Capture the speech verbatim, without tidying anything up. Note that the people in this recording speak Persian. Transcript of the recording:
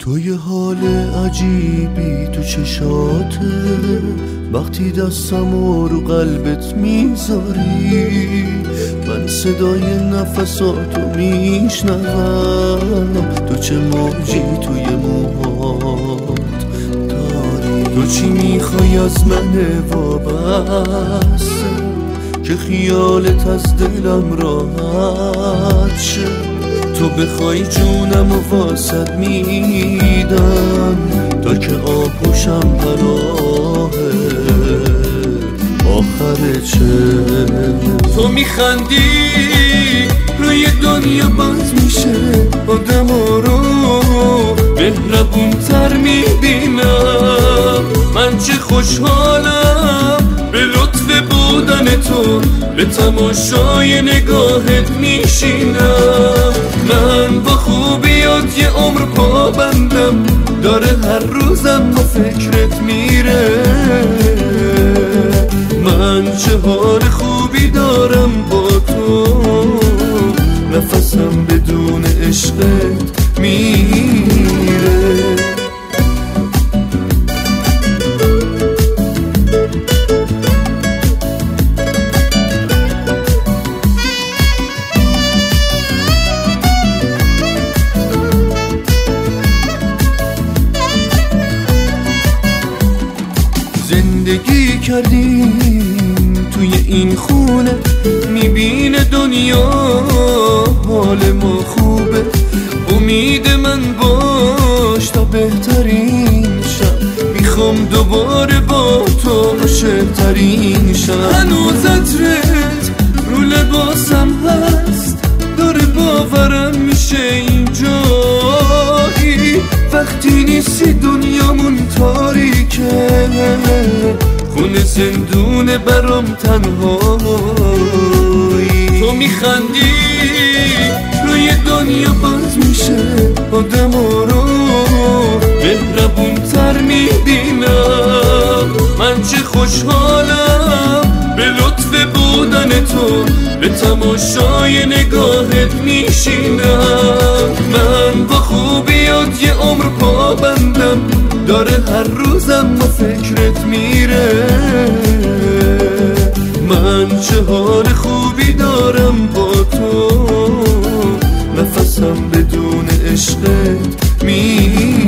تو یه حال عجیبی تو چشاته، وقتی دستمو رو قلبت میذاری من صدای نفساتو میشنوم. تو چه موجی توی موهات داری، تو چی میخوای از من وابسته که خیالت از دلم راحت شه. تو بخوای جونم و واسد میدم تا که آغوشم پناهه آخر چه. تو میخندی روی دنیا باز میشه آدم رو مهربون تر میبینم. من چه خوشحالم به لطف بودن تو، به تماشای نگاهت میشینم. من با خوبیات یه عمر پابندم، داره هر روزم با فکرت میره. من چه حال خوبی دارم با تو، نفسم بدون عشقت میره. زندگی کردیم توی این خونه، میبینه دنیا حال ما خوبه. امید من باش تا بهترین شم، میخوام دوباره با تو عاشق‌ترین شم. هنوز عطرت رو لباسم هست، داره باورم میشه اینجایی. وقتی نیستی دنیامون تاریکه، خونه زندونه برام تنهایی. تو میخندی روی دنیا باز میشه آدم رو مهربون تر میبینم. من چه خوشحالم به لطف بودن تو، به تماشای نگاهت میشینم. من با خوبیات یه عمر پابندم، داره هر روزم با فکرت میره. من چه حال خوبی دارم با تو، نفسم بدون عشقت میره.